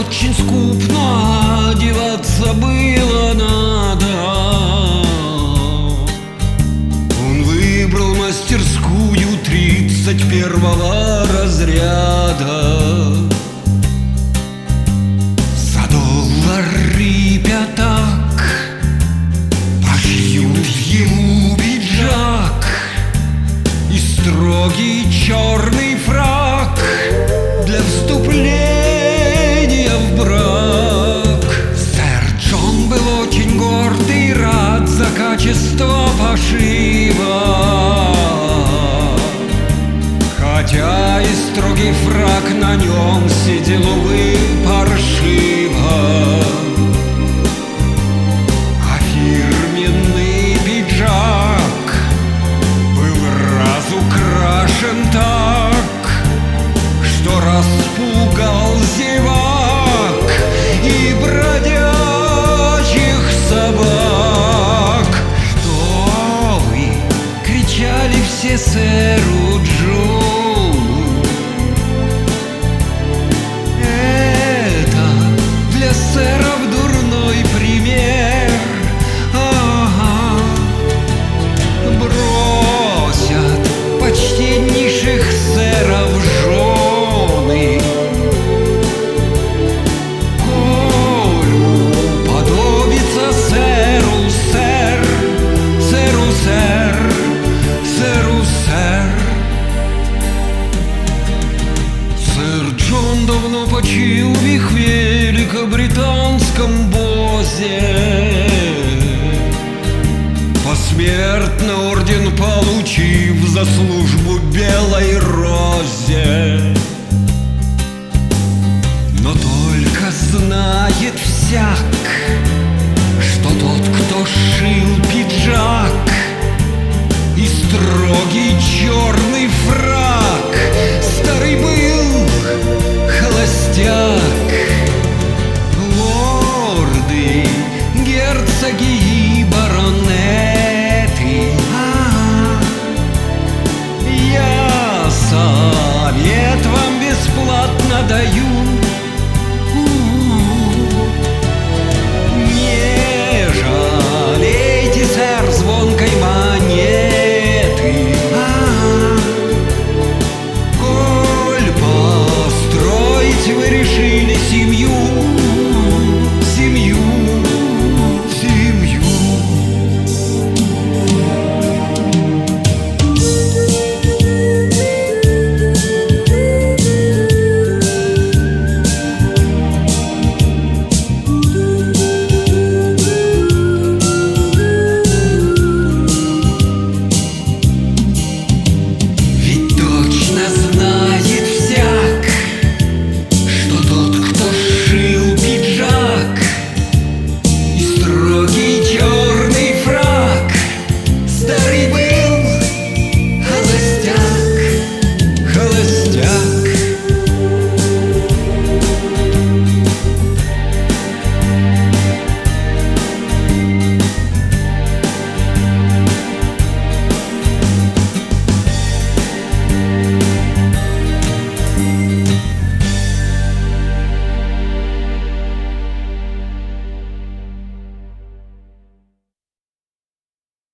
очень скуп, но одеваться было надо. Он выбрал мастерскую 31-го разряда. За $1 пятак пошьют ему пиджак и строгий черный фрак для вступления в брак. Сэр Джон был очень горд и рад за качество пошива, хотя и строгий фрак на нем сидел, увы, паршиво. А фирменный пиджак был разукрашен так, что распугал зевак и бродячих собак. «Что вы?» — кричали все сэру Джону. «Это для сэров дурной пример. Ага, бросят почтеннейших сэров жены. Коль уподобится сэру сэр, сэру сэр, сэру сэр». Сэр Джон давно почил в их великобританском бозе, посмертно орден получив за службу белой розе. Но только знает всяк, что тот, кто шил пиджак и строгий черный фрак, старый был холостяк. Лорды, герцоги